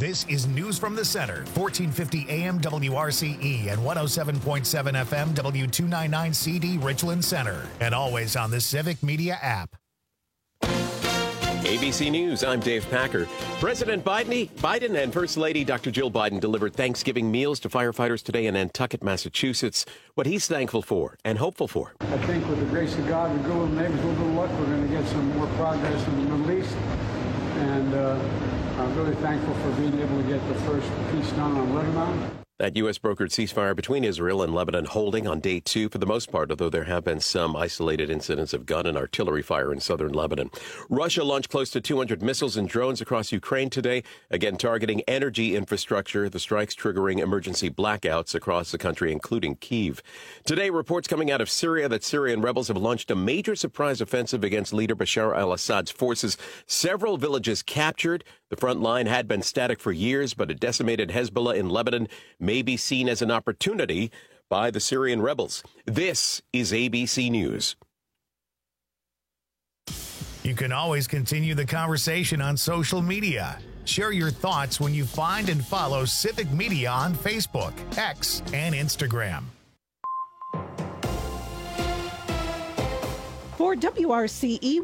This is News from the Center, 1450 AM WRCE and 107.7 FM W299CD Richland Center, and always on the Civic Media app. ABC News, I'm Dave Packer. President Biden and First Lady Dr. Jill Biden delivered Thanksgiving meals to firefighters today in Nantucket, Massachusetts. What he's thankful for and hopeful for. I think with the grace of God, we go maybe with a little luck, we're going to get some more progress in the Middle East. And I'm really thankful for being able to get the first peace done on Lebanon. That U.S. brokered ceasefire between Israel and Lebanon holding on day 2 for the most part, although there have been some isolated incidents of gun and artillery fire in southern Lebanon. Russia launched close to 200 missiles and drones across Ukraine today, again targeting energy infrastructure, the strikes triggering emergency blackouts across the country, including Kyiv. Today, reports coming out of Syria that Syrian rebels have launched a major surprise offensive against leader Bashar al-Assad's forces. Several villages captured. The front line had been static for years, but a decimated Hezbollah in Lebanon may be seen as an opportunity by the Syrian rebels. This is ABC News. You can always continue the conversation on social media. Share your thoughts when you find and follow Civic Media on Facebook, X, and Instagram. For WRCE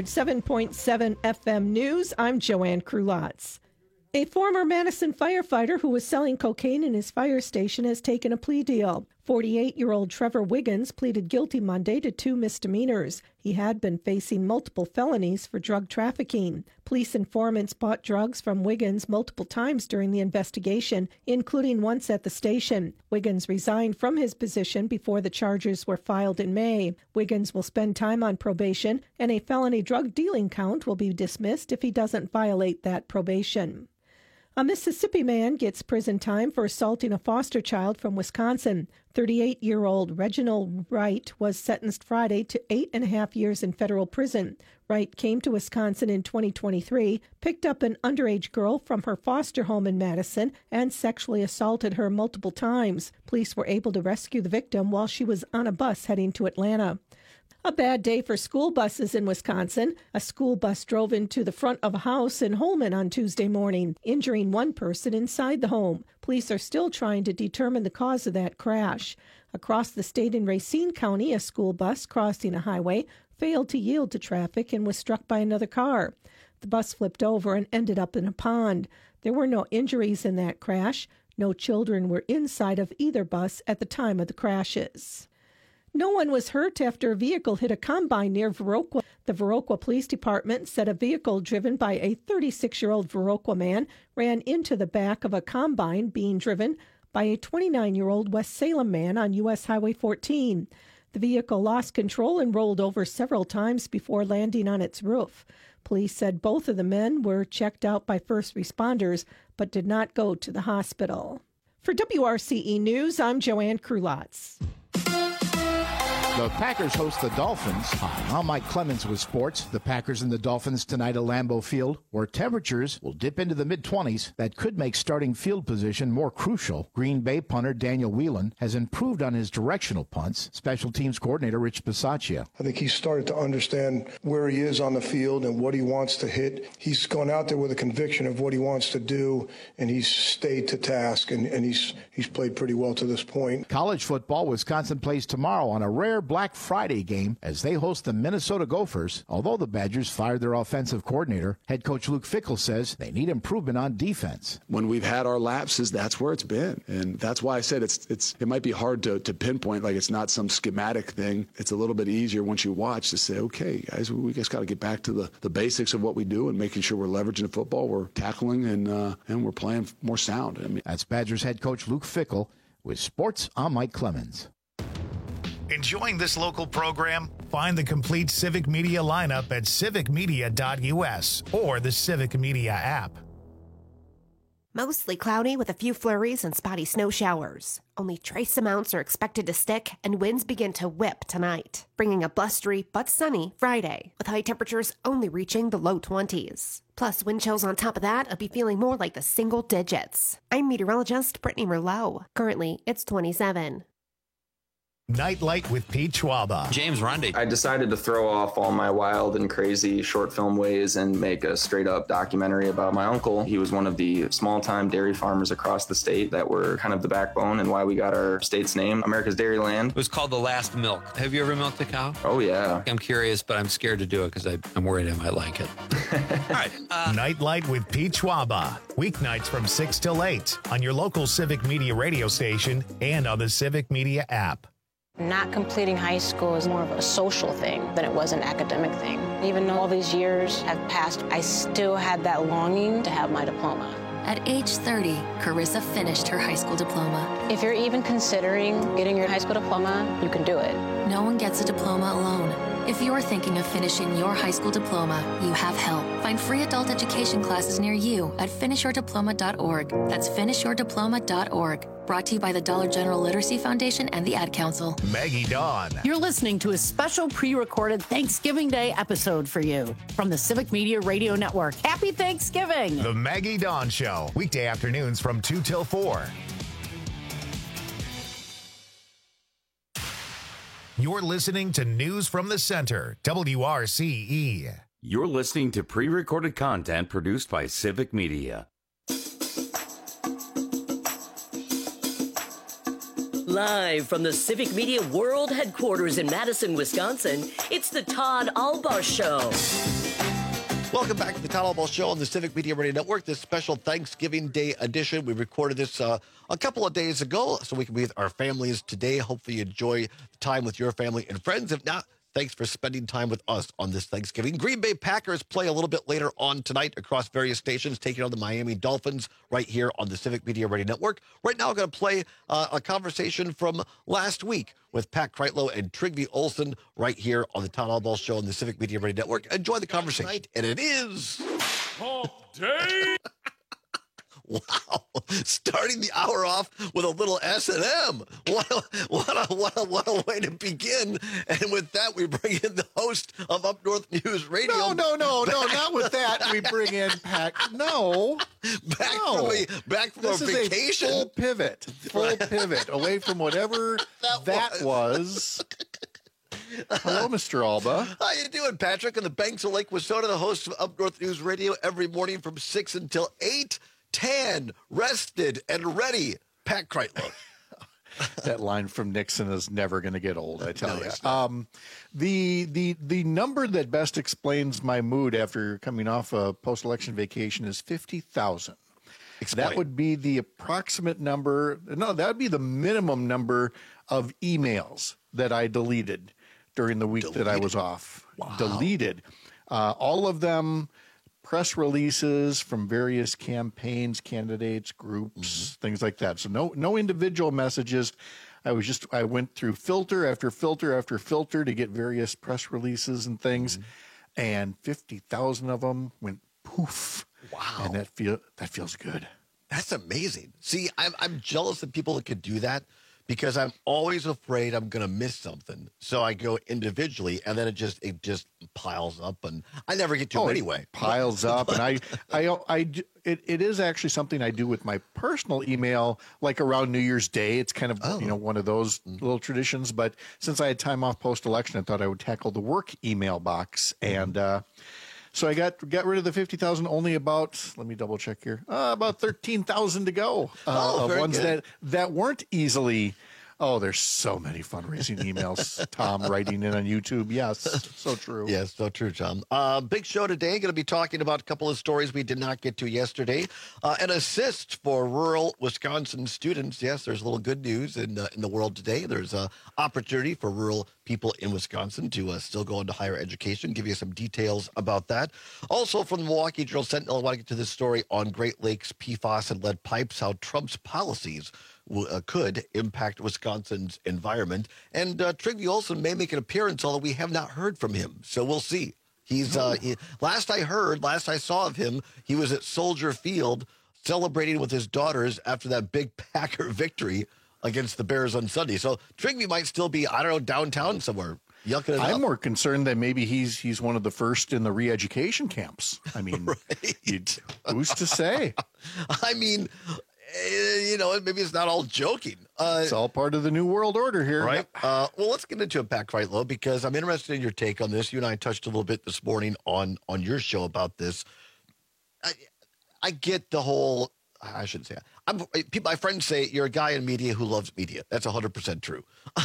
107.7 FM News, I'm Joanne Krulotz. A former Madison firefighter who was selling cocaine in his fire station has taken a plea deal. 48-year-old Trevor Wiggins pleaded guilty Monday to 2 misdemeanors. He had been facing multiple felonies for drug trafficking. Police informants bought drugs from Wiggins multiple times during the investigation, including once at the station. Wiggins resigned from his position before the charges were filed in May. Wiggins will spend time on probation, and a felony drug dealing count will be dismissed if he doesn't violate that probation. A Mississippi man gets prison time for assaulting a foster child from Wisconsin. 38-year-old Reginald Wright was sentenced Friday to 8.5 years in federal prison. Wright came to Wisconsin in 2023, picked up an underage girl from her foster home in Madison, and sexually assaulted her multiple times. Police were able to rescue the victim while she was on a bus heading to Atlanta. A bad day for school buses in Wisconsin. A school bus drove into the front of a house in Holmen on Tuesday morning, injuring one person inside the home. Police are still trying to determine the cause of that crash. Across the state in Racine County, a school bus crossing a highway failed to yield to traffic and was struck by another car. The bus flipped over and ended up in a pond. There were no injuries in that crash. No children were inside of either bus at the time of the crashes. No one was hurt after a vehicle hit a combine near Viroqua. The Viroqua Police Department said a vehicle driven by a 36-year-old Viroqua man ran into the back of a combine being driven by a 29-year-old West Salem man on U.S. Highway 14. The vehicle lost control and rolled over several times before landing on its roof. Police said both of the men were checked out by first responders but did not go to the hospital. For WRCE News, I'm Joanne Krulotz. The Packers host the Dolphins. Hi, I'm Mike Clemens with sports. The Packers and the Dolphins tonight at Lambeau Field, where temperatures will dip into the mid-20s. That could make starting field position more crucial. Green Bay punter Daniel Whelan has improved on his directional punts. Special teams coordinator Rich Bisaccia. I think he's started to understand where he is on the field and what he wants to hit. He's gone out there with a conviction of what he wants to do, and he's stayed to task, and he's played pretty well to this point. College football, Wisconsin plays tomorrow on a rare Black Friday game as they host the Minnesota Gophers. Although the Badgers fired their offensive coordinator, head coach Luke Fickell says they need improvement on defense. When we've had our lapses, that's where it's been. And that's why I said it might be hard to pinpoint, like it's not some schematic thing. It's a little bit easier once you watch to say, okay, guys, we just got to get back to the basics of what we do and making sure we're leveraging the football, we're tackling, and we're playing more sound. I mean, that's Badgers head coach Luke Fickell. With sports, I'm Mike Clemens. Enjoying this local program? Find the complete Civic Media lineup at civicmedia.us or the Civic Media app. Mostly cloudy with a few flurries and spotty snow showers. Only trace amounts are expected to stick, and winds begin to whip tonight, bringing a blustery but sunny Friday, with high temperatures only reaching the low 20s. Plus, wind chills on top of that will be feeling more like the single digits. I'm meteorologist Brittany Merlot. Currently, it's 27. Nightlight with Pete Schwaba. James Rundy. I decided to throw off all my wild and crazy short film ways and make a straight up documentary about my uncle. He was one of the small time dairy farmers across the state that were kind of the backbone and why we got our state's name, America's Dairyland. It was called The Last Milk. Have you ever milked a cow? Oh, yeah. I'm curious, but I'm scared to do it because I'm worried I might like it. All right. Nightlight with Pete Schwaba. Weeknights from 6 till 8 on your local Civic Media radio station and on the Civic Media app. Not completing high school is more of a social thing than it was an academic thing. Even though all these years have passed, I still had that longing to have my diploma. At age 30, Carissa finished her high school diploma. If you're even considering getting your high school diploma, you can do it. No one gets a diploma alone. If you're thinking of finishing your high school diploma, you have help. Find free adult education classes near you at finishyourdiploma.org. That's finishyourdiploma.org. Brought to you by the Dollar General Literacy Foundation and the Ad Council. Maggie Dawn. You're listening to a special pre-recorded Thanksgiving Day episode for you from the Civic Media Radio Network. Happy Thanksgiving! The Maggie Dawn Show. Weekday afternoons from 2 till 4. You're listening to News from the Center, WRCE. You're listening to pre-recorded content produced by Civic Media. Live from the Civic Media World Headquarters in Madison, Wisconsin, it's the Todd Albaugh Show. Welcome back to the Todd Albaugh Show on the Civic Media Radio Network, this special Thanksgiving Day edition. We recorded this a couple of days ago so we can be with our families today. Hopefully you enjoy the time with your family and friends. If not, thanks for spending time with us on this Thanksgiving. Green Bay Packers play a little bit later on tonight across various stations, taking on the Miami Dolphins right here on the Civic Media Radio Network. Right now, I'm going to play a conversation from last week with Pat Kreitlow and Trygve Olsen right here on the Todd Albaugh Show on the Civic Media Radio Network. Enjoy the conversation. And it is... Hump Day! Wow. Starting the hour off with a little S&M. What a way to begin. And with that, we bring in the host of Up North News Radio. No, not with that. We bring in Pat. No. Back from this a vacation. Is a full pivot away from whatever that was. Hello, Mr. Alba. How you doing, Patrick? On the banks of Lake Wissota, the host of Up North News Radio every morning from 6 until 8. Tan, rested, and ready, Pat Kreitlow. That line from Nixon is never going to get old, I tell you. The number that best explains my mood after coming off a post-election vacation is 50,000. That would be the approximate number. No, that would be the minimum number of emails that I deleted during the week that I was off. Wow. Deleted. All of them. Press releases from various campaigns, candidates, groups, things like that. So no individual messages. I went through filter after filter after filter to get various press releases and things, and 50,000 of them went poof. Wow, and that feels good. That's amazing. See, I'm jealous of people that could do that, because I'm always afraid I'm going to miss something. So I go individually, and then it just piles up, and I never get to it anyway. It piles up, and it is actually something I do with my personal email, like around New Year's Day. It's kind of one of those little traditions. But since I had time off post-election, I thought I would tackle the work email box, and so I got rid of the 50,000. Only about, let me double check here, about 13,000 to go of ones that weren't easily. Oh, there's so many fundraising emails. Tom writing in on YouTube. Yes, so true. Yes, so true, Tom. Big show today. Going to be talking about a couple of stories we did not get to yesterday. An assist for rural Wisconsin students. Yes, there's a little good news in the world today. There's an opportunity for rural people in Wisconsin to still go into higher education. Give you some details about that. Also from the Milwaukee Journal-Sentinel, I want to get to this story on Great Lakes PFAS and lead pipes, how Trump's policies could impact Wisconsin's environment. And Trygve Olsen may make an appearance, although we have not heard from him. So we'll see. He's last I saw of him, he was at Soldier Field celebrating with his daughters after that big Packer victory against the Bears on Sunday. So Trygve might still be, I don't know, downtown somewhere. Yucking it I'm more concerned that maybe he's one of the first in the re-education camps. I mean, who's to say? I mean, maybe it's not all joking. It's all part of the new world order here. Right. Well, let's get into it, Pat Kreitlow, because I'm interested in your take on this. You and I touched a little bit this morning on your show about this. I get the whole, I shouldn't say that. My friends say you're a guy in media who loves media. That's 100% true.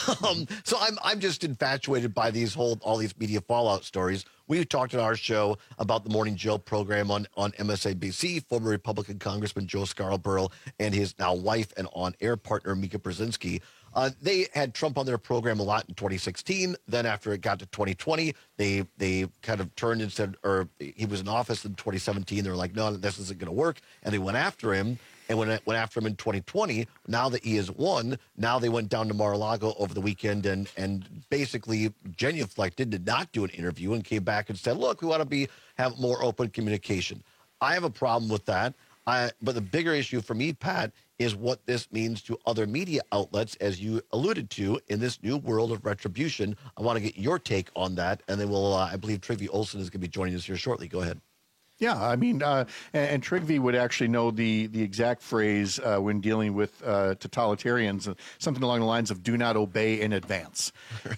So I'm just infatuated by all these media fallout stories. We've talked on our show about the Morning Joe program on MSNBC, former Republican Congressman Joe Scarborough and his now wife and on-air partner Mika Brzezinski. They had Trump on their program a lot in 2016. Then after it got to 2020, they kind of turned and said, or he was in office in 2017. They were like, no, this isn't going to work. And they went after him. And when it went after him in 2020, now that he has won, now they went down to Mar-a-Lago over the weekend and basically genuflected, did not do an interview, and came back and said, look, we want to have more open communication. I have a problem with that. But the bigger issue for me, Pat, is what this means to other media outlets, as you alluded to, in this new world of retribution. I want to get your take on that, and then I believe Trygve Olsen is going to be joining us here shortly. Go ahead. Yeah, I mean, and Trygve would actually know the exact phrase when dealing with totalitarians, something along the lines of "do not obey in advance,"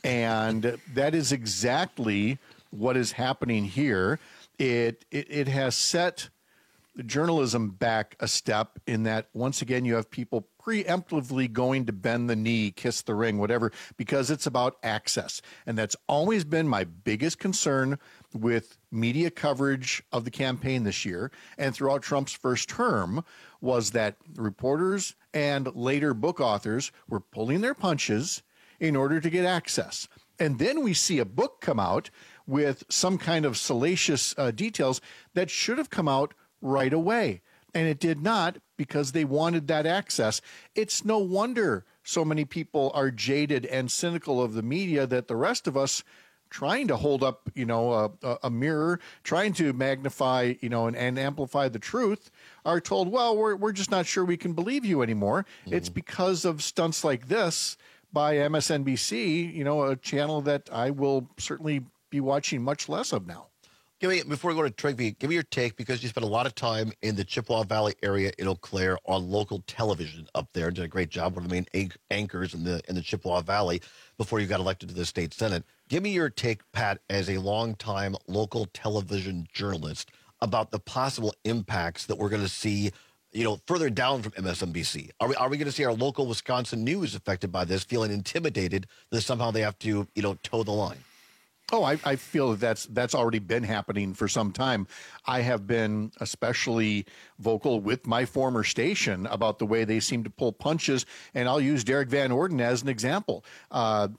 and that is exactly what is happening here. It has set journalism back a step in that once again you have people preemptively going to bend the knee, kiss the ring, whatever, because it's about access. And that's always been my biggest concern with media coverage of the campaign this year and throughout Trump's first term, was that reporters and later book authors were pulling their punches in order to get access. And then we see a book come out with some kind of salacious details that should have come out right away. And it did not, because they wanted that access. It's no wonder so many people are jaded and cynical of the media that the rest of us, trying to hold up, a mirror, trying to magnify, and amplify the truth, are told, well, we're just not sure we can believe you anymore. Mm-hmm. It's because of stunts like this by MSNBC, a channel that I will certainly be watching much less of now. Before we go to Trygve, give me your take, because you spent a lot of time in the Chippewa Valley area in Eau Claire on local television up there. Did a great job, one of the main anchors in the Chippewa Valley before you got elected to the state Senate. Give me your take, Pat, as a longtime local television journalist, about the possible impacts that we're going to see, further down from MSNBC. Are we going to see our local Wisconsin news affected by this, feeling intimidated that somehow they have to, toe the line? Oh, I feel that's already been happening for some time. I have been especially vocal with my former station about the way they seem to pull punches, and I'll use Derek Van Orden as an example. And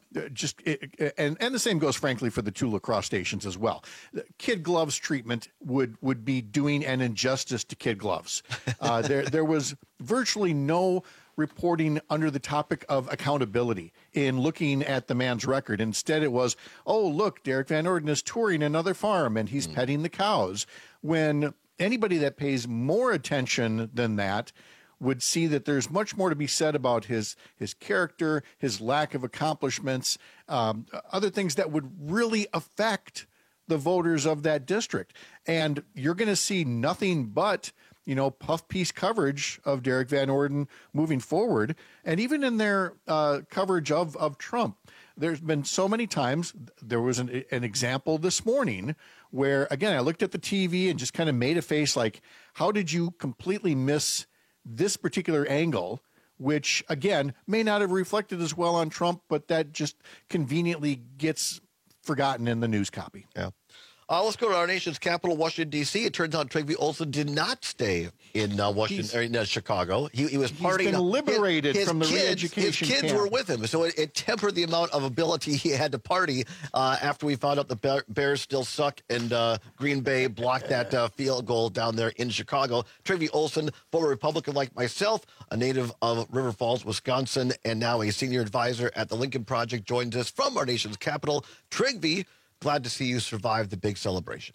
the same goes, frankly, for the two lacrosse stations as well. Kid gloves treatment would be doing an injustice to kid gloves. There was virtually no reporting under the topic of accountability in looking at the man's record. Instead, it was, oh, look, Derek Van Orden is touring another farm and he's petting the cows. When anybody that pays more attention than that would see that there's much more to be said about his character, his lack of accomplishments, other things that would really affect the voters of that district. And you're going to see nothing but puff piece coverage of Derek Van Orden moving forward. And even in their coverage of Trump, there's been so many times. There was an example this morning where, again, I looked at the TV and just kind of made a face like, how did you completely miss this particular angle, which, again, may not have reflected as well on Trump, but that just conveniently gets forgotten in the news copy. Yeah. Let's go to our nation's capital, Washington, D.C. It turns out Trygve Olsen did not stay in Chicago. He was partying. He's been liberated from the re-education His kids camp. were with him, so it tempered the amount of ability he had to party after we found out the Bears still suck and Green Bay blocked that field goal down there in Chicago. Trygve Olsen, former Republican like myself, a native of River Falls, Wisconsin, and now a senior advisor at the Lincoln Project, joins us from our nation's capital. Trygve, glad to see you survive the big celebration.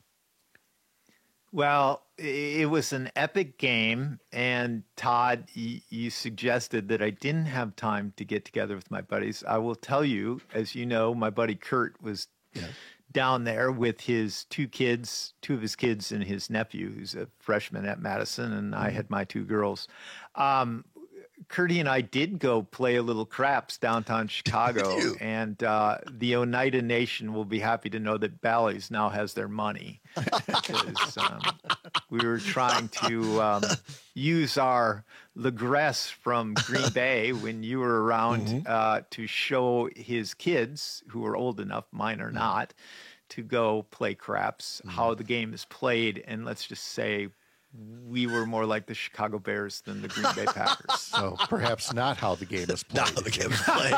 Well, it was an epic game. And Todd, you suggested that I didn't have time to get together with my buddies. I will tell you, as you know, my buddy Kurt was down there with his two of his kids and his nephew, who's a freshman at Madison, and I had my two girls. Curdy and I did go play a little craps downtown Chicago, and the Oneida Nation will be happy to know that Bally's now has their money. Because we were trying to use our Legress from Green Bay when you were around to show his kids, who are old enough, mine are not, to go play craps, how the game is played. And let's just say we were more like the Chicago Bears than the Green Bay Packers. So perhaps not how the game is played. Not how the game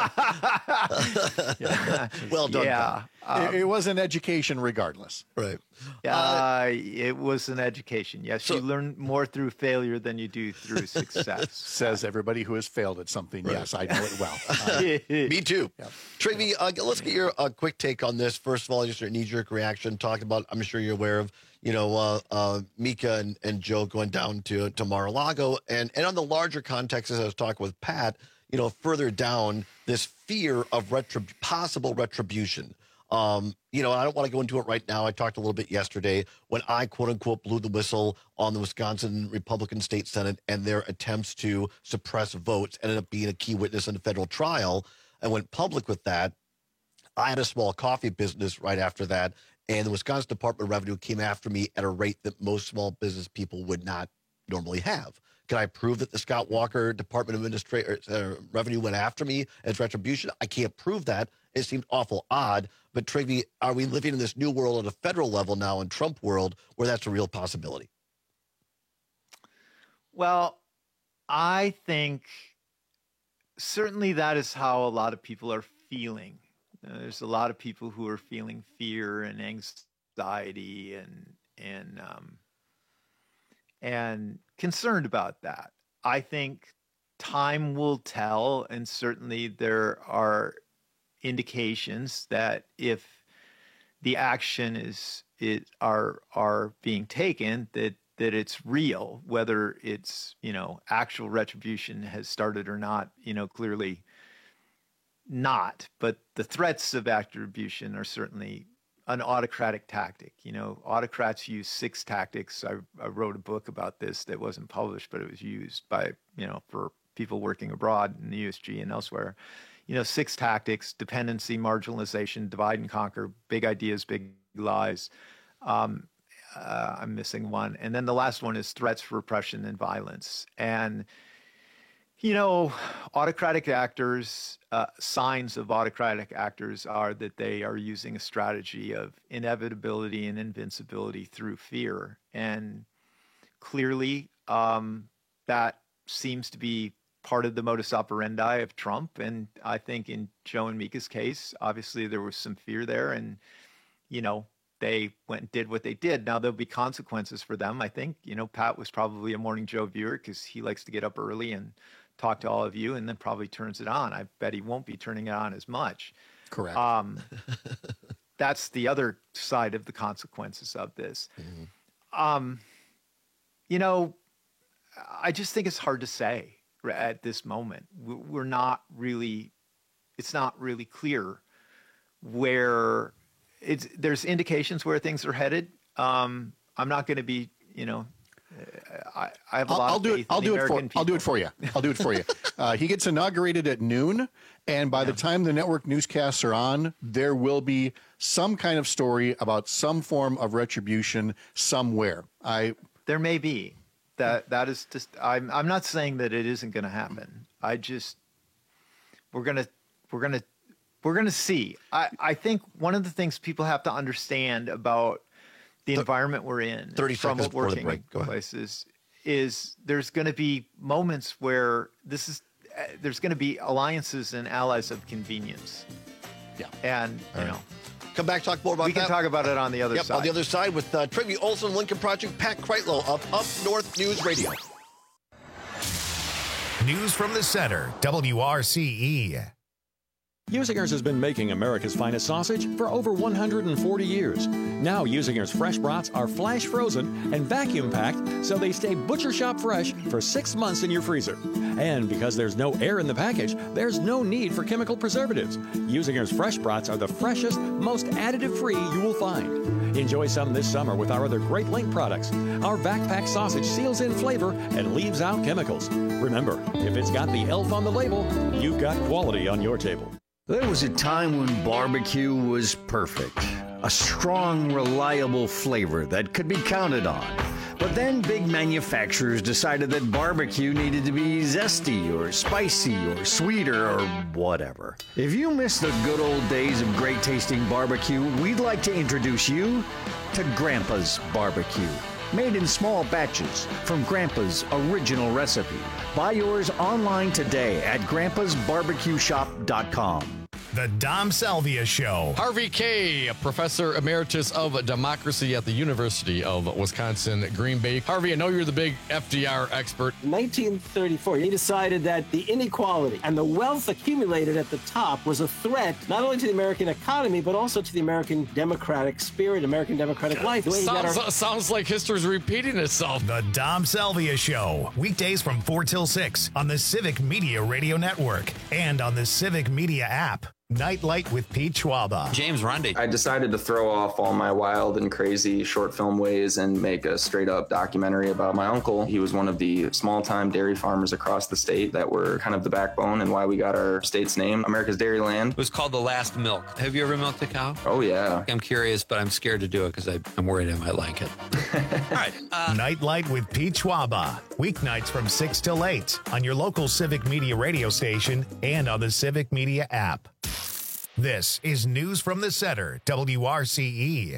is played. Well done. Yeah. It was an education regardless. Right. It was an education. Yes, you learn more through failure than you do through success. Says everybody who has failed at something. Right. Yes, I know it well. Me too. Yep. Travie, let's get your quick take on this. First of all, just your knee-jerk reaction. Talking about, I'm sure you're aware of, Mika and Joe going down to Mar-a-Lago. And on the larger context, as I was talking with Pat, further down, this fear of possible retribution. I don't want to go into it right now. I talked a little bit yesterday when I, quote unquote, blew the whistle on the Wisconsin Republican State Senate and their attempts to suppress votes, ended up being a key witness in a federal trial. I went public with that. I had a small coffee business right after that, and the Wisconsin Department of Revenue came after me at a rate that most small business people would not normally have. Can I prove that the Scott Walker Department of Revenue went after me as retribution? I can't prove that. It seemed awful odd. But Travie, are we living in this new world at a federal level now, in Trump world, where that's a real possibility? Well, I think certainly that is how a lot of people are feeling. There's a lot of people who are feeling fear and anxiety and concerned about that. I think time will tell, and certainly there are indications that if the action are being taken, that it's real, whether it's actual retribution has started or not, clearly not. But the threats of retribution are certainly an autocratic tactic. Autocrats use 6 tactics. I wrote a book about this that wasn't published, but it was used by for people working abroad in the USG and elsewhere. 6 tactics: dependency, marginalization, divide and conquer, big ideas, big lies. I'm missing one. And then the last one is threats, repression, and violence. And, autocratic actors, signs of autocratic actors are that they are using a strategy of inevitability and invincibility through fear. And clearly that seems to be part of the modus operandi of Trump. And I think in Joe and Mika's case, obviously there was some fear there, and, they went and did what they did. Now there'll be consequences for them. I think, Pat was probably a Morning Joe viewer because he likes to get up early and talk to all of you, and then probably turns it on. I bet he won't be turning it on as much. Correct. That's the other side of the consequences of this. Mm-hmm. I just think it's hard to say at this moment. It's not really clear where there's indications where things are headed. I'm not going to be, I have a lot of faith in the American people. I'll do it for you. He gets inaugurated at noon, and by the time the network newscasts are on, there will be some kind of story about some form of retribution somewhere. There may be. That is just. I'm not saying that it isn't going to happen. We're gonna see. I think one of the things people have to understand about the environment we're in, 30 from seconds before the working break. Go ahead. places, is there's going to be moments where there's going to be alliances and allies of convenience. Yeah, and come back, talk more about that. We can talk about it on the other side. On the other side with Travie Olson, Lincoln Project, Pat Kreitlow of Up North News Radio. News from the center, WRCE. Usinger's has been making America's finest sausage for over 140 years. Now Usinger's fresh brats are flash frozen and vacuum packed so they stay butcher shop fresh for 6 months in your freezer. And because there's no air in the package, there's no need for chemical preservatives. Usinger's fresh brats are the freshest, most additive-free you will find. Enjoy some this summer with our other great Link products. Our vac-packed sausage seals in flavor and leaves out chemicals. Remember, if it's got the elf on the label, you've got quality on your table. There was a time when barbecue was perfect. A strong, reliable flavor that could be counted on. But then big manufacturers decided that barbecue needed to be zesty or spicy or sweeter or whatever. If you miss the good old days of great tasting barbecue, we'd like to introduce you to Grandpa's Barbecue. Made in small batches from Grandpa's original recipe. Buy yours online today at grandpasbarbecueshop.com. The Dom Salvia Show. Harvey Kaye, Professor Emeritus of Democracy at the University of Wisconsin, Green Bay. Harvey, I know you're the big FDR expert. In 1934, he decided that the inequality and the wealth accumulated at the top was a threat not only to the American economy, but also to the American democratic spirit, American democratic life. Sounds like history's repeating itself. The Dom Salvia Show. Weekdays from 4 till 6 on the Civic Media Radio Network and on the Civic Media app. Nightlight with Pete Schwaba. James Rundy. I decided to throw off all my wild and crazy short film ways and make a straight up documentary about my uncle. He was one of the small time dairy farmers across the state that were kind of the backbone and why we got our state's name, America's Dairyland. It was called The Last Milk. Have you ever milked a cow? Oh, yeah. I'm curious, but I'm scared to do it because I'm worried I might like it. All right. Nightlight with Pete Schwaba. Weeknights from 6 till 8 on your local Civic Media radio station and on the Civic Media app. This is News from the Center, WRCE.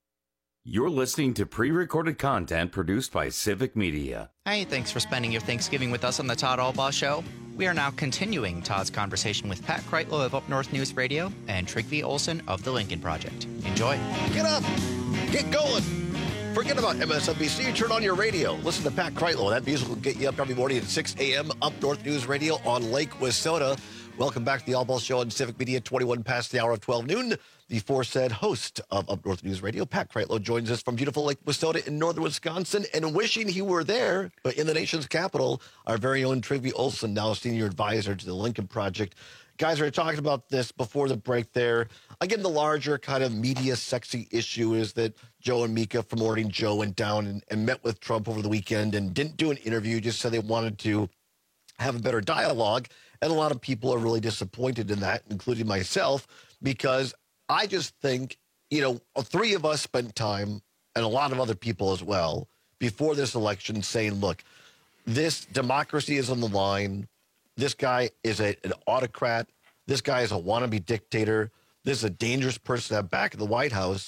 You're listening to pre-recorded content produced by Civic Media. Hey, thanks for spending your Thanksgiving with us on the Todd Albaugh Show. We are now continuing Todd's conversation with Pat Kreitlow of Up North News Radio and Trygve Olsen of The Lincoln Project. Enjoy. Get up. Get going. Forget about MSNBC. Turn on your radio. Listen to Pat Kreitlow. That music will get you up every morning at 6 a.m. Up North News Radio on Lake Wissota. Welcome back to the Albaugh Show on Civic Media, 21 past the hour of 12 noon. The aforesaid host of Up North News Radio, Pat Kreitlow, joins us from beautiful Lake Wissota in northern Wisconsin, and wishing he were there, but in the nation's capital, our very own Trygve Olsen, now senior advisor to the Lincoln Project. Guys, we were talking about this before the break there. Again, the larger kind of media sexy issue is that Joe and Mika from Morning Joe went down and met with Trump over the weekend and didn't do an interview, just said they wanted to have a better dialogue. And a lot of people are really disappointed in that, including myself, because I just think, three of us spent time, and a lot of other people as well, before this election saying, look, this democracy is on the line. This guy is an autocrat. This guy is a wannabe dictator. This is a dangerous person to have back in the White House.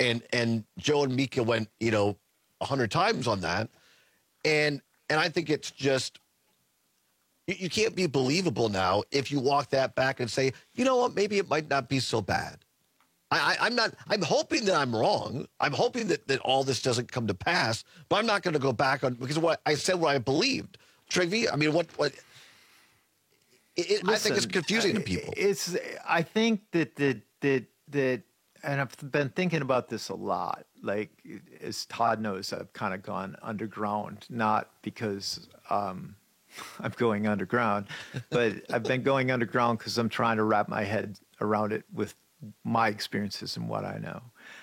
And Joe and Mika went, 100 times on that. And I think it's just, you can't be believable now if you walk that back and say, you know what, maybe it might not be so bad. I'm hoping that I'm wrong. I'm hoping that all this doesn't come to pass, but I'm not going to go back on, because what I said, what I believed. Trygve, I mean, listen, I think it's confusing to people. I think that, and I've been thinking about this a lot. Like, as Todd knows, I've kind of gone underground, not because I'm going underground, but I've been going underground because I'm trying to wrap my head around it with my experiences and what I know.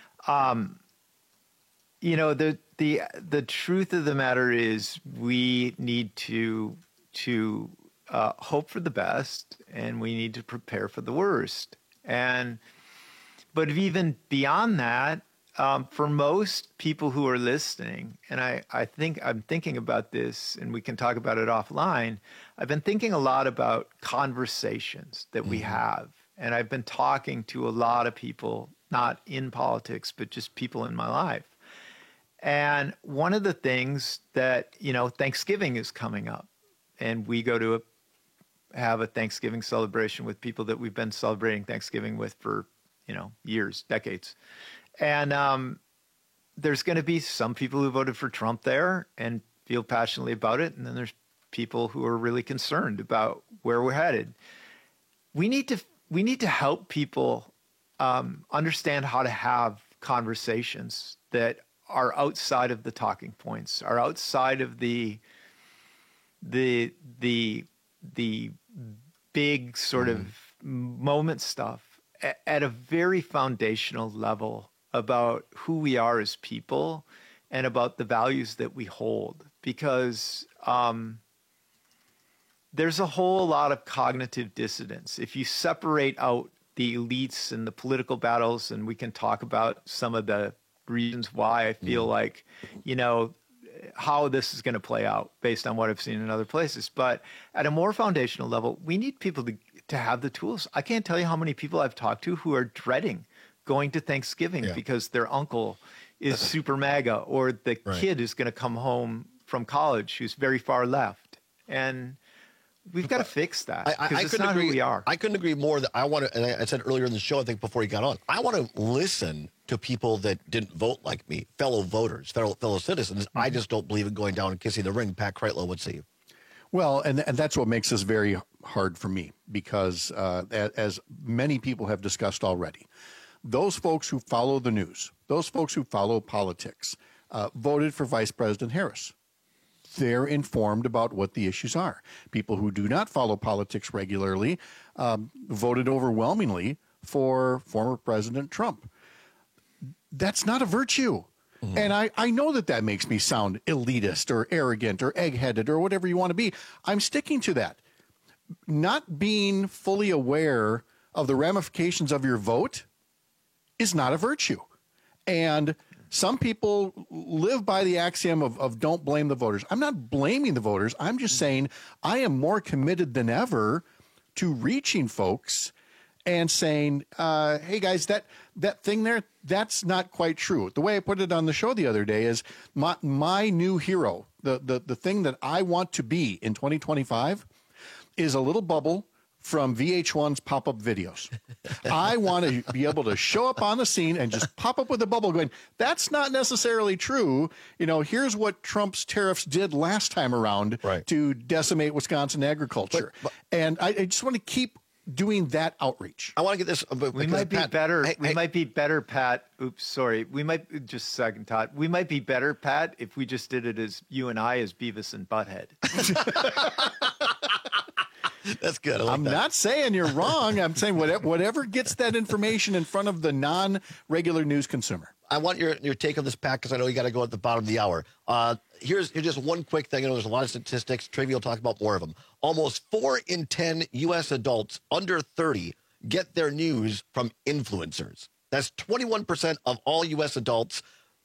The truth of the matter is we need to hope for the best, and we need to prepare for the worst. But even beyond that, for most people who are listening, and I think I'm thinking about this, and we can talk about it offline, I've been thinking a lot about conversations that we have. And I've been talking to a lot of people, not in politics, but just people in my life. And one of the things that, Thanksgiving is coming up, and we go to have a Thanksgiving celebration with people that we've been celebrating Thanksgiving with for, years, decades. And there's going to be some people who voted for Trump there and feel passionately about it. And then there's people who are really concerned about where we're headed. We need to we need to help people understand how to have conversations that are outside of the talking points, are outside of the big sort of moment stuff, at a very foundational level about who we are as people and about the values that we hold. Because there's a whole lot of cognitive dissonance. If you separate out the elites and the political battles, and we can talk about some of the reasons why I feel like, how this is going to play out based on what I've seen in other places. But at a more foundational level, we need people to have the tools. I can't tell you how many people I've talked to who are dreading going to Thanksgiving because their uncle is super MAGA, or the kid is going to come home from college who's very far left. And we've got to fix that, because it's not who we are. I couldn't agree more. That I want to, and I said earlier in the show, I think before you got on, I want to listen to people that didn't vote like me, fellow voters, fellow citizens. I just don't believe in going down and kissing the ring. Pat Kreitlow would say. Well, and that's what makes this very hard for me, because as many people have discussed already, those folks who follow the news, those folks who follow politics, voted for Vice President Harris. They're informed about what the issues are. People who do not follow politics regularly voted overwhelmingly for former President Trump. That's not a virtue. Mm-hmm. And I know that makes me sound elitist or arrogant or egg-headed or whatever you want to be. I'm sticking to that. Not being fully aware of the ramifications of your vote is not a virtue. And some people live by the axiom of don't blame the voters. I'm not blaming the voters. I'm just saying I am more committed than ever to reaching folks and saying, hey, guys, that thing there, that's not quite true. The way I put it on the show the other day is my new hero, the thing that I want to be in 2025 is a little bubble from VH1's pop-up videos. I want to be able to show up on the scene and just pop up with a bubble going, that's not necessarily true. Here's what Trump's tariffs did last time around to decimate Wisconsin agriculture. And I just want to keep doing that outreach. I want to get this. We might be better. We might be better, Pat. Oops, sorry. We might, just a second, Todd. We might be better, Pat, if we just did it as you and I as Beavis and Butthead. That's good. I'm not saying you're wrong. I'm saying whatever gets that information in front of the non-regular news consumer. I want your take on this, Pat, because I know you got to go at the bottom of the hour. Here's just one quick thing. I know there's a lot of statistics. Trivia will talk about more of them. Almost 4 in 10 U.S. adults under 30 get their news from influencers. That's 21% of all U.S. adults,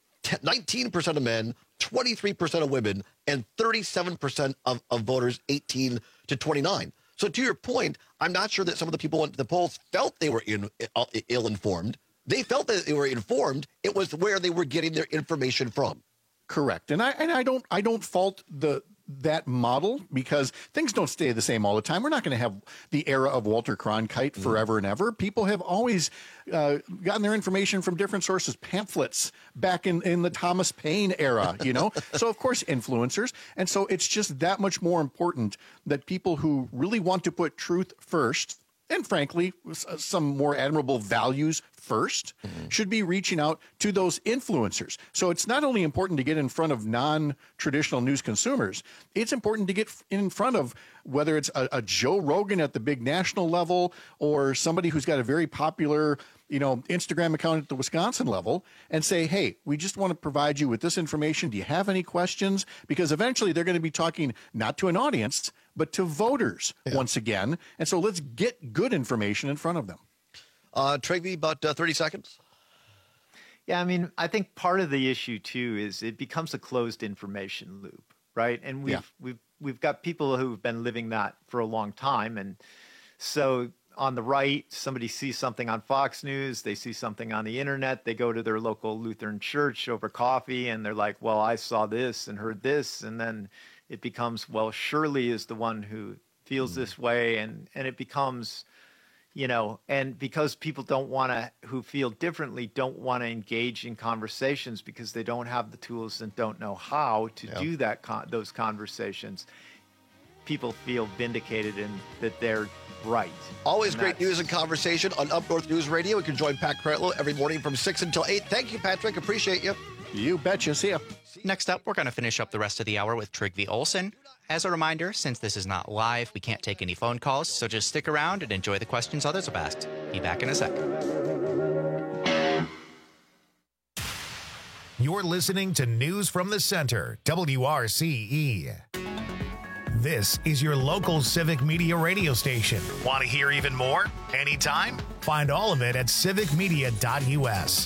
19% of men, 23% of women, and 37% of voters 18 to 29. So to your point, I'm not sure that some of the people who went to the polls felt they were ill-informed. They felt that they were informed. It was where they were getting their information from. Correct. And I don't fault that model, because things don't stay the same all the time. We're not going to have the era of Walter Cronkite forever and ever. People have always gotten their information from different sources, pamphlets back in the Thomas Paine era, So, of course, influencers. And so it's just that much more important that people who really want to put truth first, and frankly, some more admirable values first, should be reaching out to those influencers. So it's not only important to get in front of non-traditional news consumers, it's important to get in front of, whether it's a Joe Rogan at the big national level or somebody who's got a very popular Instagram account at the Wisconsin level, and say, hey, we just want to provide you with this information. Do you have any questions? Because eventually they're going to be talking not to an audience, but to voters once again. And so let's get good information in front of them. Trygve, about 30 seconds. Yeah, I mean, I think part of the issue too is it becomes a closed information loop, right? And we've got people who've been living that for a long time, and so on the right, somebody sees something on Fox News, they see something on the internet, they go to their local Lutheran church over coffee, and they're like, well, I saw this and heard this, and then it becomes, well, Shirley is the one who feels this way, and it becomes, and because people who feel differently don't want to engage in conversations because they don't have the tools and don't know how to do those conversations. people feel vindicated and that they're right. Always great news and conversation on Up North News Radio. You can join Pat Kreitlow every morning from 6 until 8. Thank you, Patrick. Appreciate you. You betcha. See ya. Next up, we're going to finish up the rest of the hour with Trygve Olsen. As a reminder, since this is not live, we can't take any phone calls, so just stick around and enjoy the questions others have asked. Be back in a second. You're listening to News from the Center, WRCE. This is your local civic media radio station. Want to hear even more? Anytime? Find all of it at civicmedia.us.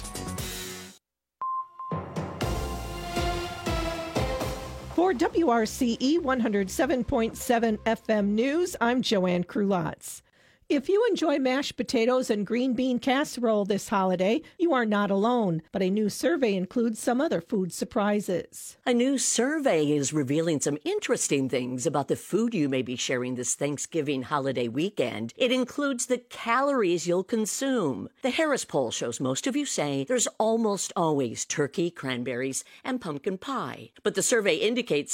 For WRCE 107.7 FM News, I'm Joanne Krulotz. If you enjoy mashed potatoes and green bean casserole this holiday, you are not alone, but a new survey includes some other food surprises. A new survey is revealing some interesting things about the food you may be sharing this Thanksgiving holiday weekend. It includes the calories you'll consume. The Harris poll shows most of you say there's almost always turkey, cranberries, and pumpkin pie. But the survey indicates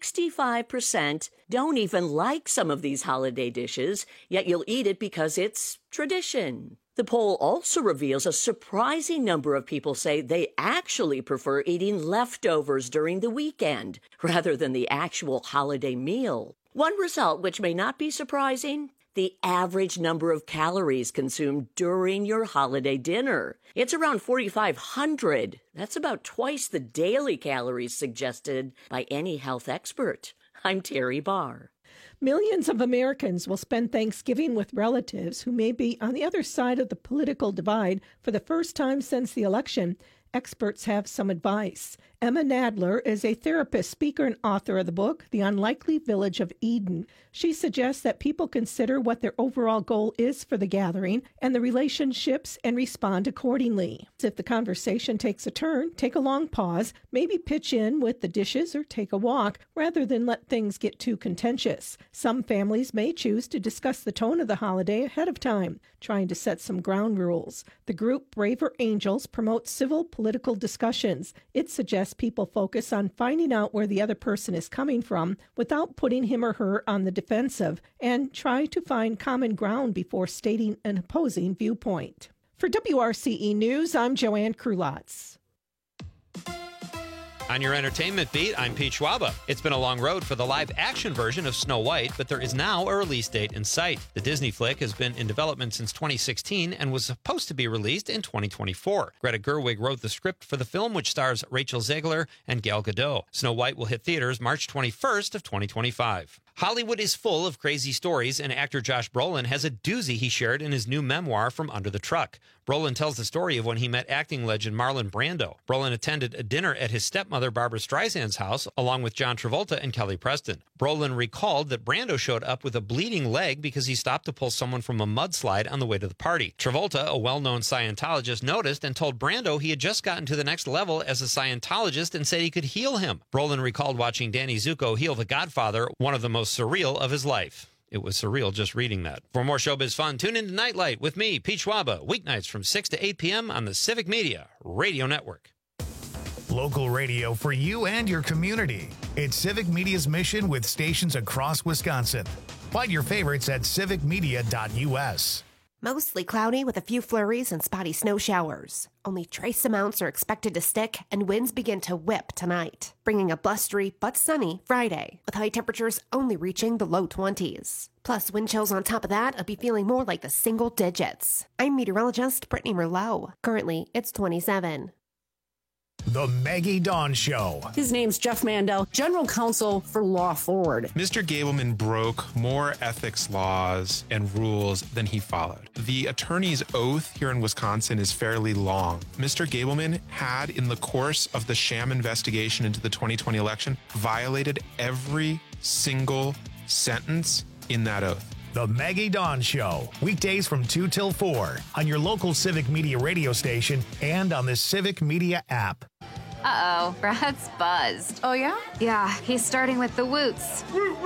65% don't even like some of these holiday dishes, yet you'll eat it because it's tradition. The poll also reveals a surprising number of people say they actually prefer eating leftovers during the weekend rather than the actual holiday meal. One result, which may not be surprising, the average number of calories consumed during your holiday dinner. It's around 4,500. That's about twice the daily calories suggested by any health expert. I'm Terry Barr. Millions of Americans will spend Thanksgiving with relatives who may be on the other side of the political divide for the first time since the election. Experts have some advice. Emma Nadler is a therapist, speaker, and author of the book, The Unlikely Village of Eden. She suggests that people consider what their overall goal is for the gathering and the relationships and respond accordingly. If the conversation takes a turn, take a long pause, maybe pitch in with the dishes or take a walk rather than let things get too contentious. Some families may choose to discuss the tone of the holiday ahead of time, trying to set some ground rules. The group Braver Angels promotes civil political discussions. It suggests people focus on finding out where the other person is coming from without putting him or her on the defensive and try to find common ground before stating an opposing viewpoint. For WRCE News, I'm Joanne Krulotz. On your entertainment beat, I'm Pete Schwaba. It's been a long road for the live-action version of Snow White, but there is now a release date in sight. The Disney flick has been in development since 2016 and was supposed to be released in 2024. Greta Gerwig wrote the script for the film, which stars Rachel Zegler and Gal Gadot. Snow White will hit theaters March 21st of 2025. Hollywood is full of crazy stories, and actor Josh Brolin has a doozy he shared in his new memoir, From Under the Truck. Brolin tells the story of when he met acting legend Marlon Brando. Brolin attended a dinner at his stepmother Barbra Streisand's house, along with John Travolta and Kelly Preston. Brolin recalled that Brando showed up with a bleeding leg because he stopped to pull someone from a mudslide on the way to the party. Travolta, a well-known Scientologist, noticed and told Brando he had just gotten to the next level as a Scientologist and said he could heal him. Brolin recalled watching Danny Zuko heal The Godfather, one of the most surreal of his life. It was surreal just reading that. For more showbiz fun, tune in to Nightlight with me, Pete Schwaba, weeknights from 6 to 8 p.m. on the Civic Media Radio Network. Local radio for you and your community. It's Civic Media's mission with stations across Wisconsin. Find your favorites at civicmedia.us. Mostly cloudy with a few flurries and spotty snow showers. Only trace amounts are expected to stick, and winds begin to whip tonight, bringing a blustery but sunny Friday, with high temperatures only reaching the low 20s. Plus, wind chills on top of that, I'll be feeling more like the single digits. I'm meteorologist Brittany Merlot. Currently, it's 27. The Maggie Dawn Show. His name's Jeff Mandel, General Counsel for Law Forward. Mr. Gableman broke more ethics laws and rules than he followed. The attorney's oath here in Wisconsin is fairly long. Mr. Gableman had, in the course of the sham investigation into the 2020 election, violated every single sentence in that oath. The Maggie Dawn Show, weekdays from 2 till 4 on your local Civic Media radio station and on the Civic Media app. Uh-oh, Brad's buzzed. Oh, yeah? Yeah, he's starting with the woots.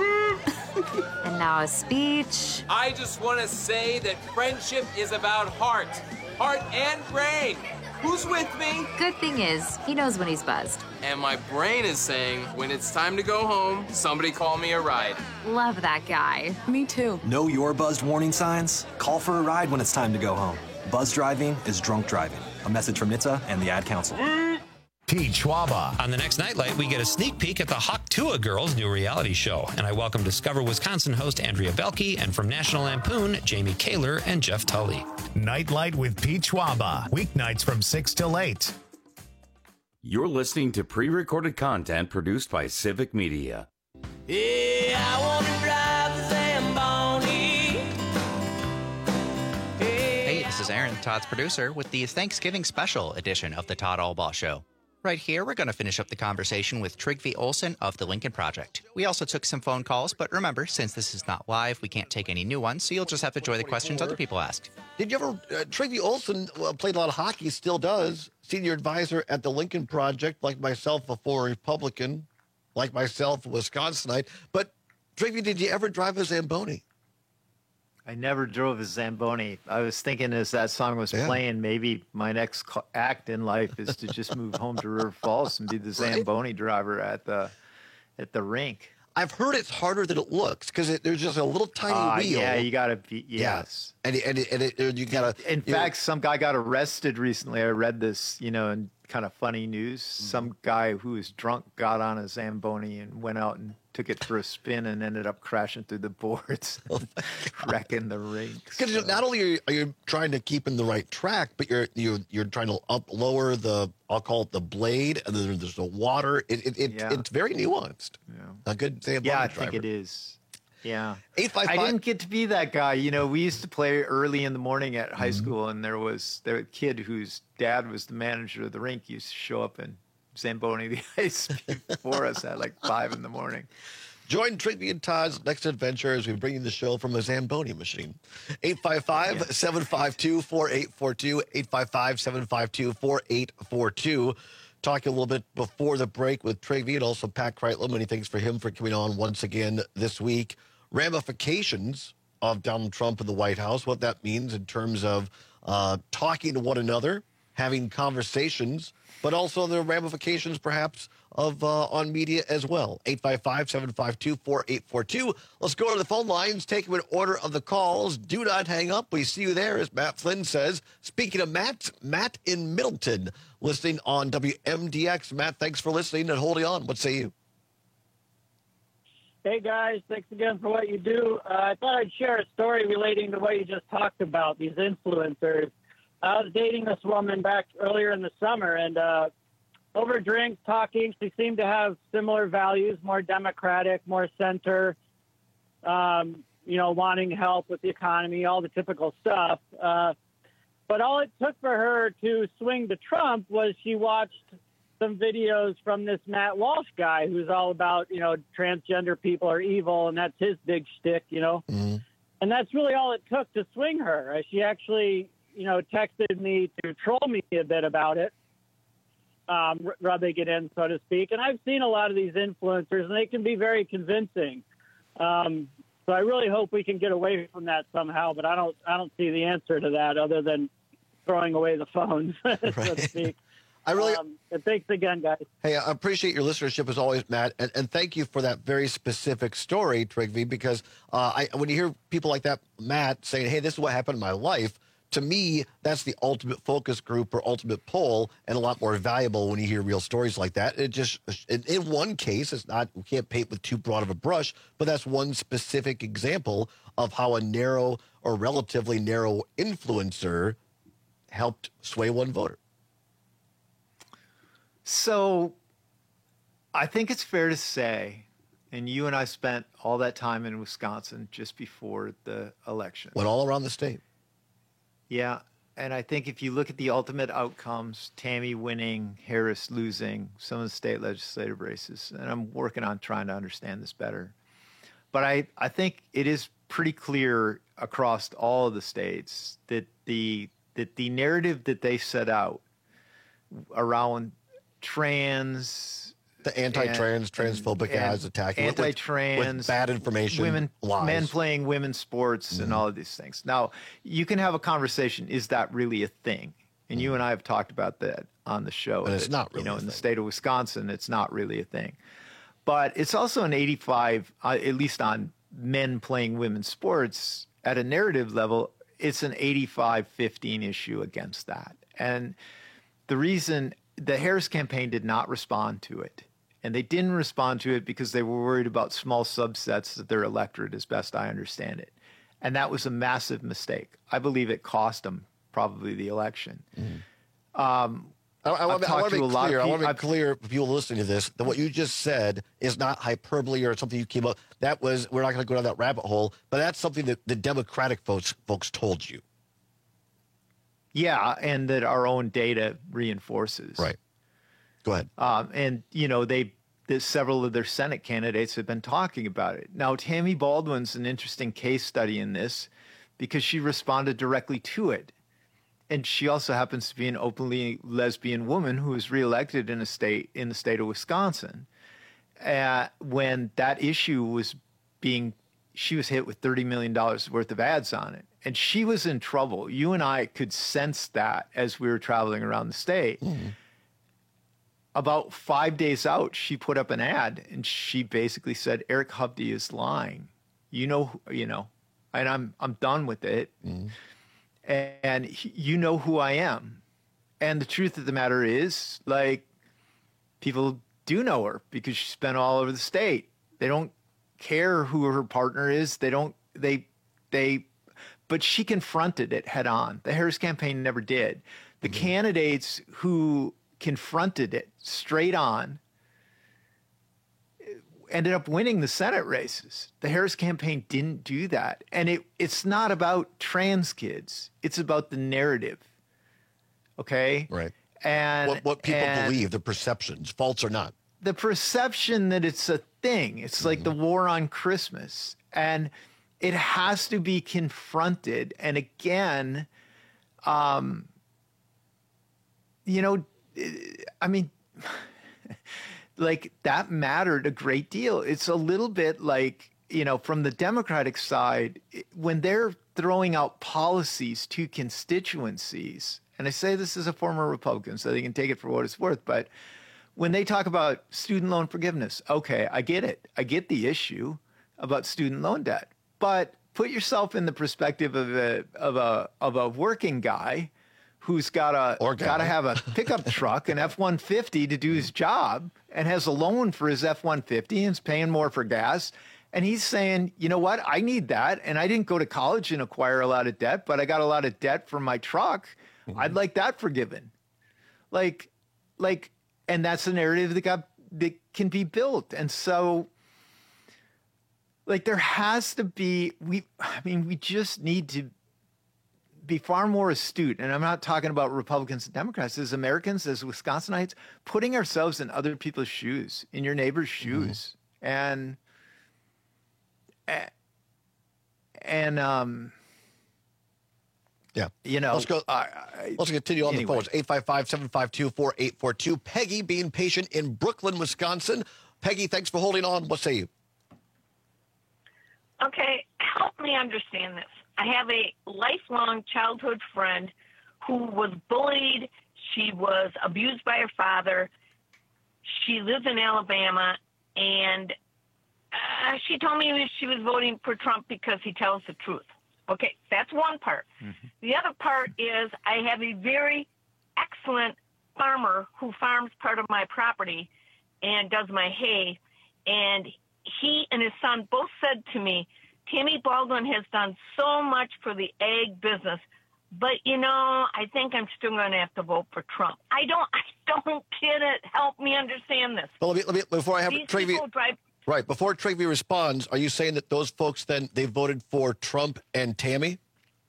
And now a speech. I just want to say that friendship is about heart and brain. Who's with me? Good thing is, he knows when he's buzzed. And my brain is saying, when it's time to go home, somebody call me a ride. Love that guy. Me too. Know your buzzed warning signs? Call for a ride when it's time to go home. Buzz driving is drunk driving. A message from NHTSA and the Ad Council. Pete Schwaba. On the next Nightlight, we get a sneak peek at the Hawktua Girls' new reality show. And I welcome Discover Wisconsin host Andrea Belke and from National Lampoon, Jamie Kaler and Jeff Tully. Nightlight with Pete Schwaba. Weeknights from 6 till 8. You're listening to pre-recorded content produced by Civic Media. Yeah, I want to drive the Zamboni. Hey, this is Aaron, Todd's producer, with the Thanksgiving special edition of the Todd Albaugh Show. Right here, we're going to finish up the conversation with Trygve Olsen of the Lincoln Project. We also took some phone calls, but remember, since this is not live, we can't take any new ones, so you'll just have to enjoy the questions other people asked. Did you ever, Trygve Olsen played a lot of hockey, still does, senior advisor at the Lincoln Project, like myself, a former Republican, like myself, a Wisconsinite. But Trygve, did you ever drive a Zamboni? I never drove a Zamboni. I was thinking as that song was playing, maybe my next act in life is to just move home to River Falls and be the Zamboni driver at the rink. I've heard it's harder than it looks because there's just a little tiny wheel. Yeah, you got to be, yes. And you got to. In fact, some guy got arrested recently. I read this, in kind of funny news. Some guy who was drunk got on a Zamboni and went out and took it for a spin and ended up crashing through the boards, wrecking the rinks. Because not only are you trying to keep in the right track, but you're trying to lower the, I'll call it the blade, and then there's the water. It's very nuanced. Yeah. A good Zamboni driver. I think it is. Yeah. 855. I didn't get to be that guy. We used to play early in the morning at high school, and there was a kid whose dad was the manager of the rink used to show up and Zamboni the ice before us at like 5 in the morning. Join Trygve and Todd's next adventure as we bring you the show from a Zamboni machine. 855-752-4842. 855-752-4842. Talking a little bit before the break with Trygve and also Pat Kreitler. Many thanks for him for coming on once again this week. Ramifications of Donald Trump in the White House, what that means in terms of talking to one another, having conversations, but also the ramifications perhaps of on media as well. 855-752-4842. Let's go to the phone lines, take them in order of the calls. Do not hang up. We see you there, as Matt Flynn says. Speaking of Matt in Middleton, listening on WMDX. Matt, thanks for listening and holding on. What say you? Hey, guys. Thanks again for what you do. I thought I'd share a story relating to what you just talked about, these influencers. I was dating this woman back earlier in the summer, and over drinks, talking, she seemed to have similar values, more democratic, more center, wanting help with the economy, all the typical stuff. But all it took for her to swing to Trump was she watched some videos from this Matt Walsh guy who's all about, transgender people are evil, and that's his big shtick, Mm-hmm. And that's really all it took to swing her. She actually texted me to troll me a bit about it, rubbing it in, so to speak. And I've seen a lot of these influencers, and they can be very convincing. So I really hope we can get away from that somehow, but I don't see the answer to that other than throwing away the phones, so to speak. And thanks again, guys. Hey, I appreciate your listenership as always, Matt, and thank you for that very specific story, Trygve, because when you hear people like that, Matt, saying, hey, this is what happened in my life, to me, that's the ultimate focus group or ultimate poll, and a lot more valuable when you hear real stories like that. It just, in one case, it's not, we can't paint with too broad of a brush, but that's one specific example of how a narrow or relatively narrow influencer helped sway one voter. So I think it's fair to say, and you and I spent all that time in Wisconsin just before the election. Went all around the state. Yeah, and I think if you look at the ultimate outcomes, Tammy winning, Harris losing, some of the state legislative races, and I'm working on trying to understand this better. But I think it is pretty clear across all of the states that the narrative that they set out around trans, the anti-trans, transphobic ads attacking anti-trans, with bad information, women, lies. Men playing women's sports, and all of these things. Now, you can have a conversation: is that really a thing? And you and I have talked about that on the show. And it's not really in the state of Wisconsin, it's not really a thing. But it's also an 85, at least on men playing women's sports, at a narrative level, it's an 85-15 issue against that. And the reason the Harris campaign did not respond to it, and they didn't respond to it because they were worried about small subsets of their electorate, as best I understand it. And that was a massive mistake. I believe it cost them probably the election. I want to be clear for people listening to this, that what you just said is not hyperbole or something you came up. That was, we're not going to go down that rabbit hole, but that's something that the Democratic folks told you. Yeah, and that our own data reinforces. Right. Go ahead. And, several of their Senate candidates have been talking about it. Now, Tammy Baldwin's an interesting case study in this because she responded directly to it. And she also happens to be an openly lesbian woman who was reelected in the state of Wisconsin. When that issue was she was hit with $30 million worth of ads on it. And she was in trouble. You and I could sense that as we were traveling around the state. Mm-hmm. About 5 days out, she put up an ad and she basically said, Eric Hovde is lying. And I'm done with it. Mm-hmm. And you know who I am. And the truth of the matter is, people do know her because she's been all over the state. They don't care who her partner is. But she confronted it head on. The Harris campaign never did. The candidates who confronted it straight on ended up winning the Senate races. The Harris campaign didn't do that. And it's not about trans kids. It's about the narrative. Okay? Right. And what people believe, the perceptions, false or not. The perception that it's a thing. It's like the war on Christmas. And it has to be confronted. And again, that mattered a great deal. It's a little bit like, from the Democratic side, when they're throwing out policies to constituencies, and I say this as a former Republican, so they can take it for what it's worth, but when they talk about student loan forgiveness, okay, I get it. I get the issue about student loan debt, but put yourself in the perspective of a working guy who's got to have a pickup truck, an F-150 to do his job, and has a loan for his F-150 and is paying more for gas. And he's saying, you know what? I need that. And I didn't go to college and acquire a lot of debt, but I got a lot of debt from my truck. Mm-hmm. I'd like that forgiven. And that's a narrative that can be built. And so, there has to be, we just need to be far more astute. And I'm not talking about Republicans and Democrats. As Americans, as Wisconsinites, putting ourselves in other people's shoes, in your neighbor's shoes. Mm-hmm. Let's go. Let's continue on the phones. 855-752-4842. Peggy being patient in Brooklyn, Wisconsin. Peggy, thanks for holding on. What say you? Okay, help me understand this. I have a lifelong childhood friend who was bullied. She was abused by her father. She lives in Alabama, and she told me she was voting for Trump because he tells the truth. Okay, that's one part. Mm-hmm. The other part is I have a very excellent farmer who farms part of my property and does my hay, and he and his son both said to me, Tammy Baldwin has done so much for the egg business, but I think I'm still going to have to vote for Trump. I don't get it. Help me understand this. Well, let me before I have Trivy. Right, before Trivy responds, are you saying that those folks then they voted for Trump and Tammy?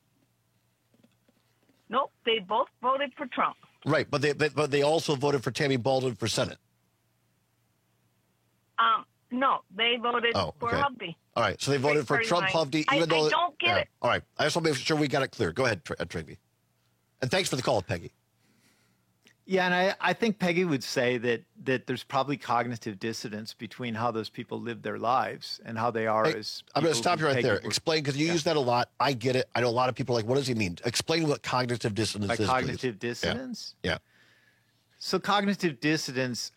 Nope, they both voted for Trump. Right, but they also voted for Tammy Baldwin for Senate. No, they voted for Hovde. All right, so they voted for Trump, Hovde, even though... I don't get it. All right, I just want to make sure we got it clear. Go ahead, Trivy. And thanks for the call, Peggy. Yeah, and I think Peggy would say that there's probably cognitive dissonance between how those people live their lives and how they are as I'm going to people stop you who right Peggy there. would- Explain, because you use that a lot. I get it. I know a lot of people are like, what does he mean? Explain what cognitive dissonance By is, cognitive please. dissonance? Yeah. So cognitive dissonance,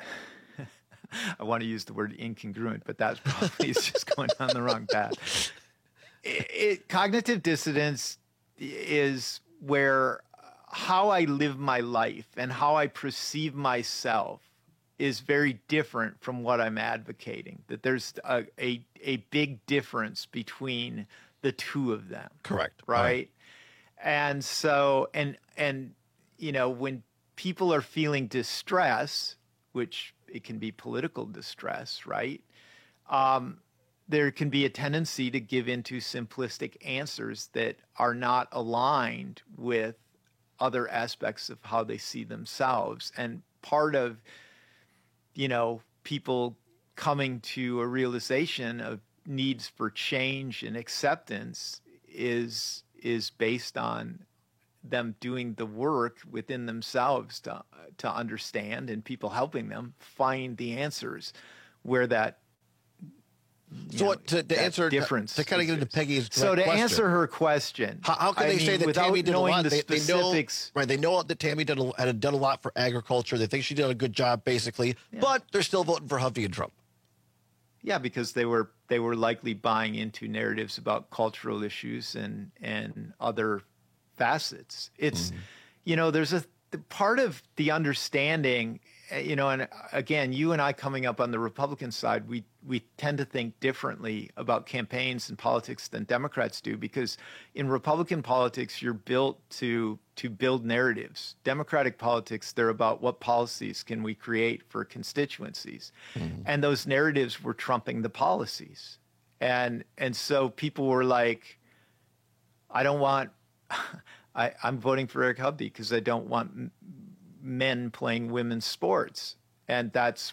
I want to use the word incongruent, but that's probably is just going down the wrong path. Cognitive dissonance is where how I live my life and how I perceive myself is very different from what I'm advocating. That there's a big difference between the two of them. Correct. Right? And so, and you know, when people are feeling distress, which it can be political distress, right? There can be a tendency to give into simplistic answers that are not aligned with other aspects of how they see themselves. And part of, you know, people coming to a realization of needs for change and acceptance is based on them doing the work within themselves to understand, and people helping them find the answers where that. So what, to answer difference to kind of get into Peggy's so to question, answer her question, how can they say that without Tammy did a knowing lot? the They know, specifics. right? They know that Tammy had done a lot for agriculture. They think she did a good job, basically, but they're still voting for Huffy and Trump. Yeah, because they were likely buying into narratives about cultural issues and other facets. It's you know, there's a part of the understanding, you know, and again, you and I coming up on the Republican side, we tend to think differently about campaigns and politics than Democrats do, because in Republican politics, you're built to build narratives. Democratic politics, they're about what policies can we create for constituencies. And those narratives were trumping the policies. And so people were like, I don't want, I'm voting for Eric Hubby because I don't want men playing women's sports. And that's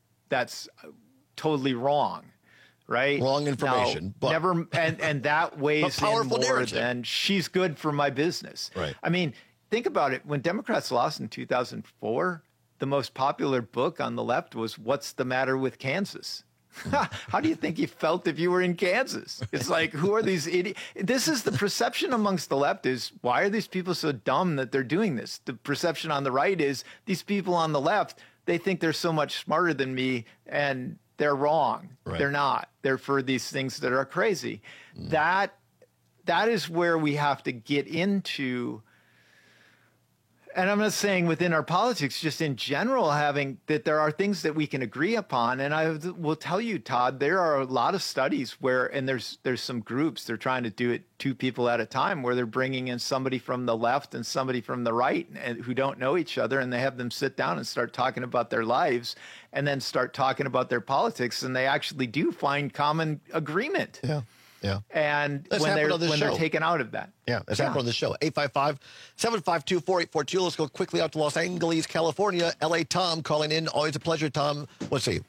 totally wrong, right? Wrong information, Now, but never, and that weighs in powerful more narrative. than she's good for my business. Right. I mean, think about it. When Democrats lost in 2004, the most popular book on the left was "What's the Matter with Kansas?" How do you think you felt if you were in Kansas? It's like, who are these idiots? This is the perception amongst the left is, why are these people so dumb that they're doing this? The perception on the right is, these people on the left, they think they're so much smarter than me, and they're wrong. Right. They're not. They're for these things that are crazy. That is where we have to get into. And I'm not saying within our politics, just in general, having that there are things that we can agree upon. And I will tell you, Todd, there are a lot of studies where, and there's some groups, they're trying to do it 2 people at a time, where they're bringing in somebody from the left and somebody from the right and who don't know each other, and they have them sit down and start talking about their lives and then start talking about their politics. And they actually do find common agreement. Yeah. Yeah. And That's when happened on this they're show. taken out of that. Yeah, that's happened on the show. 855-752-4842. Let's go quickly out to Los Angeles, California. L.A. Tom calling in. Always a pleasure, Tom. Let's see.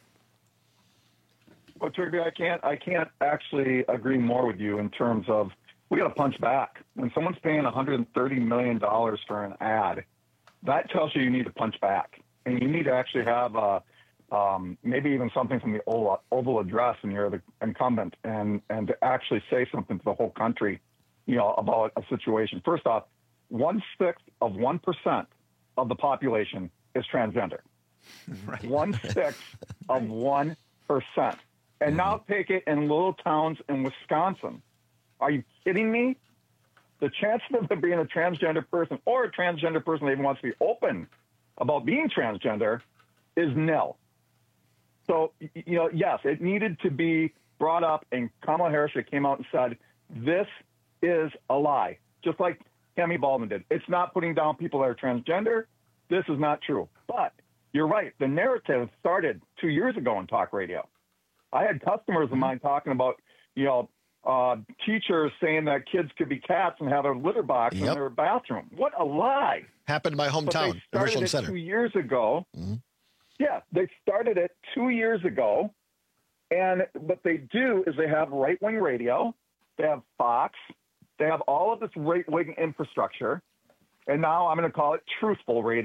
Well, Trigby, I can't actually agree more with you in terms of we got to punch back. When someone's paying $130 million for an ad, that tells you need to punch back. And you need to actually have maybe even something from the Oval Address, and you're the incumbent, and to actually say something to the whole country, you know, about a situation. First off, 1/6 of 1% of the population is transgender. Right. 1/6 of 1%. And now take it in little towns in Wisconsin. Are you kidding me? The chances of there being a transgender person or a transgender person that even wants to be open about being transgender is nil. So, you know, yes, it needed to be brought up, and Kamala Harris came out and said, this is a lie, just like Tammy Baldwin did. It's not putting down people that are transgender. This is not true. But you're right. The narrative started 2 years ago on talk radio. I had customers of mine talking about, you know, teachers saying that kids could be cats and have a litter box in their bathroom. What a lie. Happened in my hometown, But they started it Center. 2 years ago. Yeah, they started it 2 years ago. And what they do is they have right-wing radio. They have Fox. They have all of this right-wing infrastructure. And now I'm going to call it truthful radio,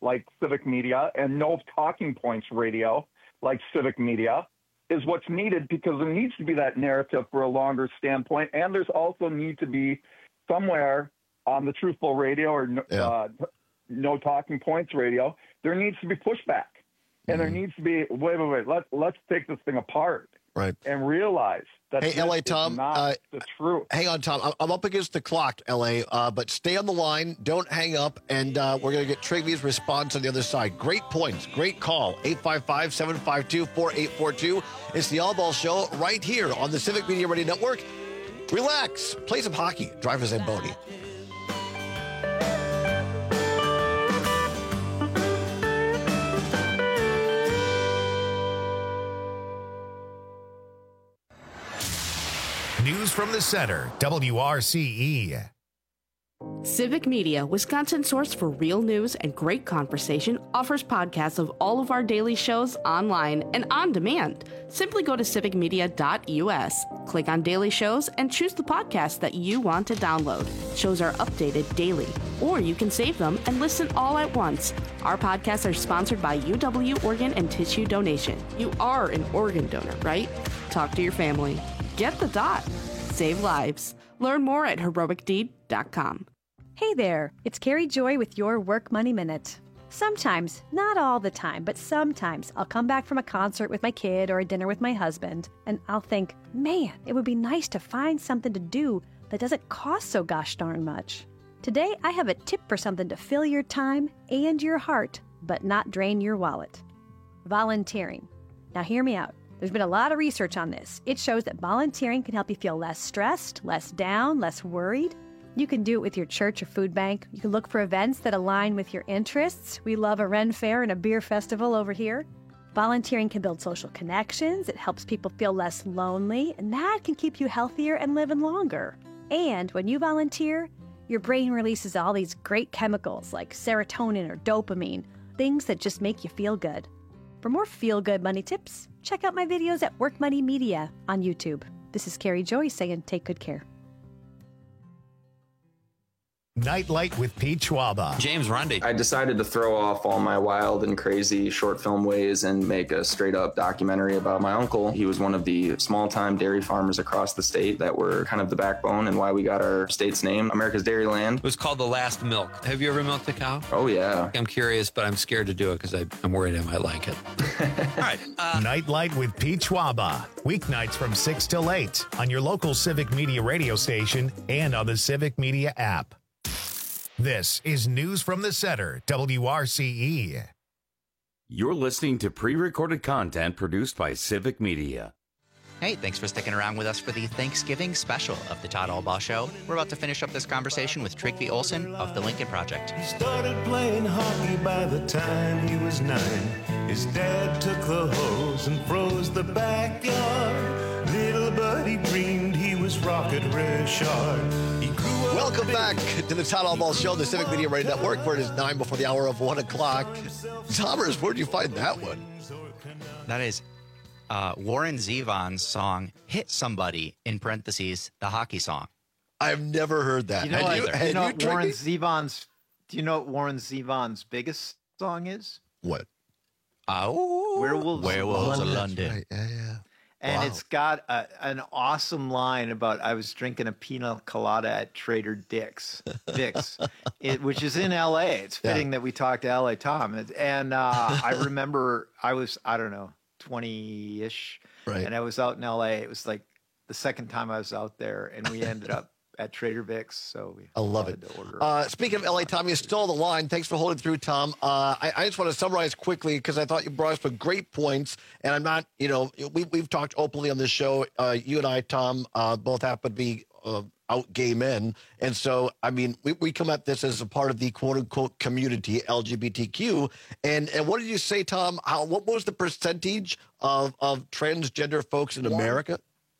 like Civic Media and no talking points radio like Civic Media is what's needed, because there needs to be that narrative for a longer standpoint. And there's also need to be somewhere on the Truthful Radio or no talking points radio, there needs to be pushback. And there needs to be, wait, let's take this thing apart. Right. And realize that hey, LA Tom, is not the truth. Hang on, Tom. I'm up against the clock, LA, but stay on the line. Don't hang up, and we're going to get Trigvy's response on the other side. Great points. Great call. 855-752-4842. It's the All Ball Show right here on the Civic Media Radio Network. Relax. Play some hockey. Drive a Zamboni. News from the Center, WRCE. Civic Media, Wisconsin's source for real news and great conversation, offers podcasts of all of our daily shows online and on demand. Simply go to civicmedia.us, click on daily shows, and choose the podcast that you want to download. Shows are updated daily, or you can save them and listen all at once. Our podcasts are sponsored by UW Organ and Tissue Donation. You are an organ donor, right? Talk to your family. Get the dot. Save lives. Learn more at heroicdeed.com. Hey there, it's Carrie Joy with your Work Money Minute. Sometimes, not all the time, but sometimes I'll come back from a concert with my kid or a dinner with my husband, and I'll think, man, it would be nice to find something to do that doesn't cost so gosh darn much. Today, I have a tip for something to fill your time and your heart, but not drain your wallet. Volunteering. Now hear me out. There's been a lot of research on this. It shows that volunteering can help you feel less stressed, less down, less worried. You can do it with your church or food bank. You can look for events that align with your interests. We love a Ren Fair and a beer festival over here. Volunteering can build social connections. It helps people feel less lonely, and that can keep you healthier and living longer. And when you volunteer, your brain releases all these great chemicals like serotonin or dopamine, things that just make you feel good. For more feel-good money tips, check out my videos at Work Money Media on YouTube. This is Carrie Joy saying take good care. Nightlight with Pete Schwaba. James Rundy. I decided to throw off all my wild and crazy short film ways and make a straight up documentary about my uncle. He was one of the small time dairy farmers across the state that were kind of the backbone and why we got our state's name, America's Dairyland. It was called The Last Milk. Have you ever milked a cow? Oh, yeah. I'm curious, but I'm scared to do it because I'm worried I might like it. All right. Nightlight with Pete Schwaba. Weeknights from 6 till 8 on your local Civic Media radio station and on the Civic Media app. This is News from the Center, WRCE. You're listening to pre-recorded content produced by Civic Media. Hey, thanks for sticking around with us for the Thanksgiving special of the Todd Albaugh Show. We're about to finish up this conversation with Trygve Olsen of the Lincoln Project. He started playing hockey by the time he was 9. His dad took the hose and froze the backyard. Little buddy dreamed he was Rocket Richard. Welcome back to the Todd Albaugh Show, the Civic Media Radio Network, where it is 9 before the hour of 1 o'clock. Thomas, where did you find that one? That is Warren Zevon's song, Hit Somebody, in parentheses, the hockey song. I've never heard that. Do you know what Warren Zevon's biggest song is? What? Werewolves of London. Right. Yeah. And it's got an awesome line about I was drinking a pina colada at Trader Dick's, which is in L.A. It's fitting that we talked to L.A. Tom. And I remember I was, 20-ish, right. And I was out in L.A. It was like the second time I was out there, and we ended up at Trader Vic's. So I love it. Speaking of L.A., Tom, you're still on the line. Thanks for holding through, Tom. I just want to summarize quickly because I thought you brought us some great points. And I'm not, we've talked openly on this show. You and I, Tom, both happen to be out gay men. And so, I mean, we come at this as a part of the quote unquote community, LGBTQ. And what did you say, Tom? What was the percentage of transgender folks in America?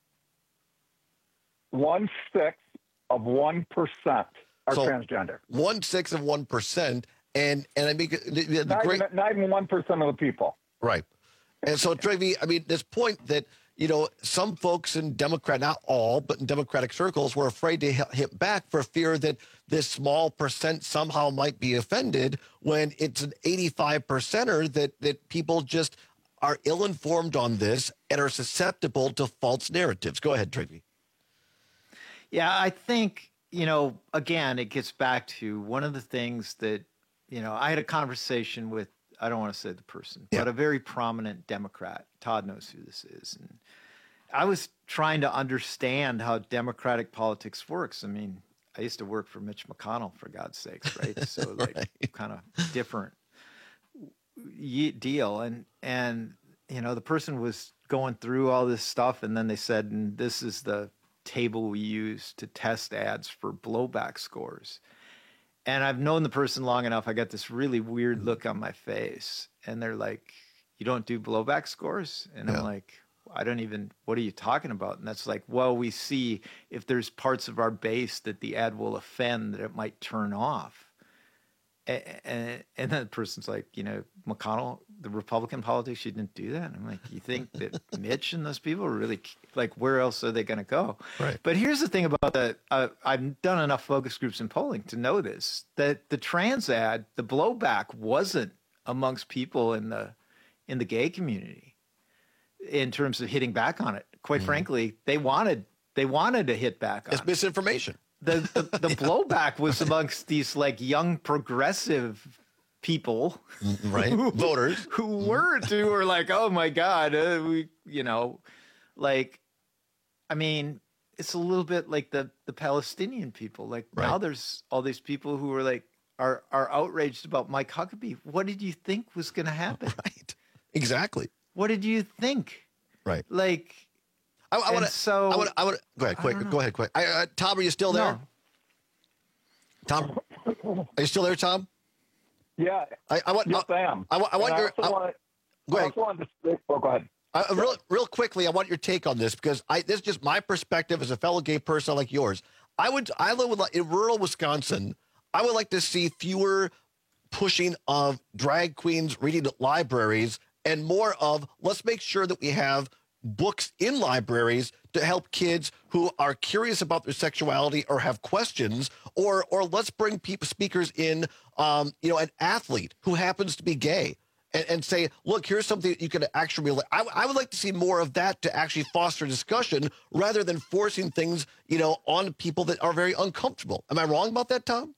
1/6 of 1% are transgender. 1/6 of 1%, and I mean not even 1% of the people. Right. And so, Trygve, I mean, this point that some folks in Democrat, not all, but in Democratic circles were afraid to hit back for fear that this small percent somehow might be offended when it's an 85%er that people just are ill-informed on this and are susceptible to false narratives. Go ahead, Trygve. Yeah, I think, again, it gets back to one of the things that, I had a conversation with, I don't want to say the person, but a very prominent Democrat. Todd knows who this is. And I was trying to understand how Democratic politics works. I mean, I used to work for Mitch McConnell, for God's sakes, right? So kind of different deal. And the person was going through all this stuff, and then they said, and this is the table we use to test ads for blowback scores. And I've known the person long enough, I got this really weird look on my face. And they're like, you don't do blowback scores? And I'm like, what are you talking about? And that's like, well, we see if there's parts of our base that the ad will offend, that it might turn off. And then the person's like, McConnell, the Republican politics, you didn't do that? And I'm like, you think that Mitch and those people are really, like, where else are they going to go? Right. But here's the thing about I've done enough focus groups and polling to know this, that the trans ad, the blowback wasn't amongst people in the gay community in terms of hitting back on it. Quite frankly, they wanted to hit back on it. It's misinformation. The blowback was amongst these like young progressive people, right? Voters who were like, oh my God, I mean, it's a little bit like the Palestinian people. Like now there's all these people who are like, are outraged about Mike Huckabee. What did you think was going to happen? Right. Exactly. What did you think? Right. Like, I want to go ahead, quick. Go ahead, quick. Tom, are you still there? No. Tom, are you still there, Tom? Yeah. I want. Yes, I am. I want your. Go ahead. Real quickly, I want your take on this because this is just my perspective as a fellow gay person like yours. I live in rural Wisconsin. I would like to see fewer pushing of drag queens reading at libraries and more of let's make sure that we have books in libraries to help kids who are curious about their sexuality or have questions, or let's bring speakers in, an athlete who happens to be gay and say, look, here's something that you can actually relate. I would like to see more of that to actually foster discussion rather than forcing things, on people that are very uncomfortable. Am I wrong about that, Tom?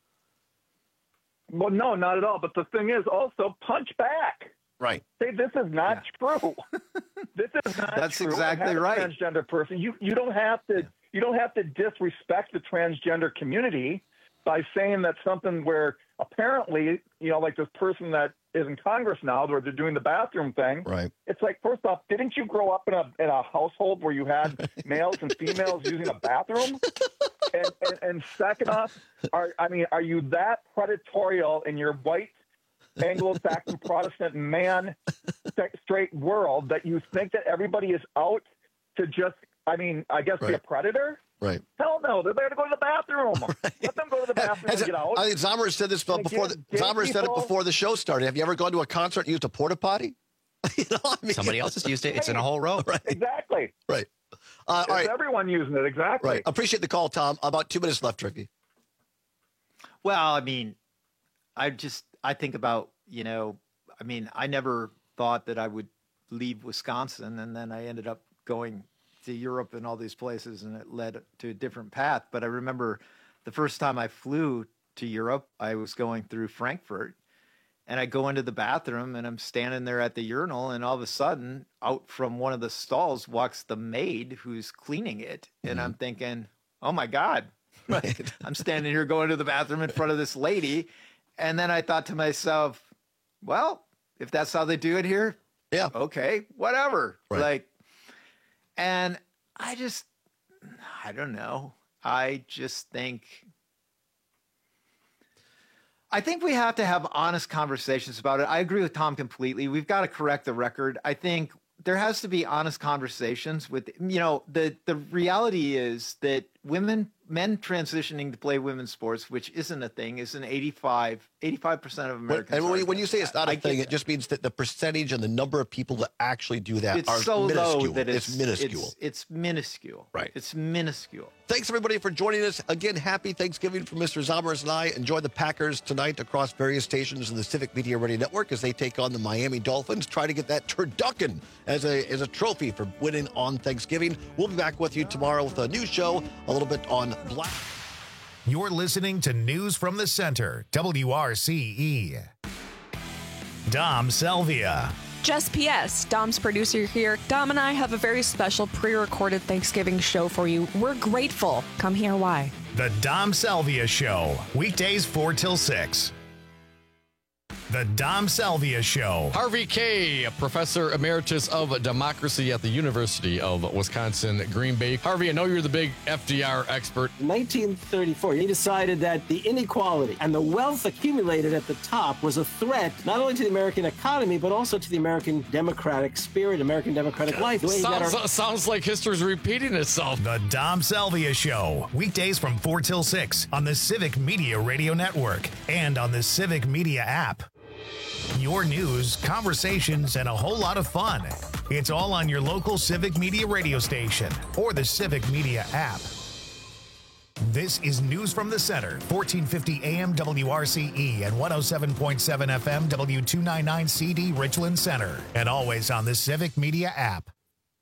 Well, no, not at all. But the thing is also punch back. Right. Say this is not true. This is not That's true. exactly right. Transgender person. You don't have to disrespect the transgender community by saying that something where apparently, like this person that is in Congress now, where they're doing the bathroom thing. Right. It's like, first off, didn't you grow up in a household where you had males and females using a bathroom? And second off, are you that predatorial in your white Anglo-Saxon Protestant man straight world that you think that everybody is out to just, be a predator? Right. Hell no, they're there to go to the bathroom. Right. Let them go to the bathroom and get out. Zomer said this before. Zomer said it before the show started. Have you ever gone to a concert and used a porta potty? Somebody else has used it. It's in a whole row. Right. Exactly. Right. All right. Everyone using it. Exactly. Right. Appreciate the call, Tom. About 2 minutes left, Trygve. Well, I mean, I think about, I never thought that I would leave Wisconsin, and then I ended up going to Europe and all these places, and it led to a different path. But I remember the first time I flew to Europe, I was going through Frankfurt, and I go into the bathroom, and I'm standing there at the urinal, and all of a sudden, out from one of the stalls walks the maid who's cleaning it, and I'm thinking, oh my God, right. I'm standing here going to the bathroom in front of this lady. And then I thought to myself, well, if that's how they do it here, yeah, okay, whatever. Right. And I don't know. I think we have to have honest conversations about it. I agree with Tom completely. We've got to correct the record. I think there has to be honest conversations with, the reality is that men transitioning to play women's sports, which isn't a thing, is an 85% of Americans. And when you say it's not a thing, it just means that the percentage and the number of people that actually do that are so minuscule. low that it's minuscule. It's minuscule. Right. It's minuscule. Thanks, everybody, for joining us. Again, happy Thanksgiving from Mr. Zombers and I. Enjoy the Packers tonight across various stations in the Civic Media Radio Network as they take on the Miami Dolphins. Try to get that turducken as a trophy for winning on Thanksgiving. We'll be back with you tomorrow with a new show, a little bit on Black. You're listening to News from the Center, WRCE. Dom Selvia. Just P.S. Dom's producer here. Dom and I have a very special pre-recorded Thanksgiving show for you. We're grateful. Come hear why. The Dom Selvia Show, weekdays 4 till 6. The Dom Selvia Show. Harvey Kaye, Professor Emeritus of Democracy at the University of Wisconsin, Green Bay. Harvey, I know you're the big FDR expert. In 1934, he decided that the inequality and the wealth accumulated at the top was a threat not only to the American economy, but also to the American democratic spirit, American democratic life. Sounds like history's repeating itself. The Dom Selvia Show, weekdays from 4 till 6 on the Civic Media Radio Network and on the Civic Media app. Your news, conversations, and a whole lot of fun. It's all on your local Civic Media radio station or the Civic Media app. This is News from the Center, 1450 AM WRCE and 107.7 FM W299 CD Richland Center, and always on the Civic Media app.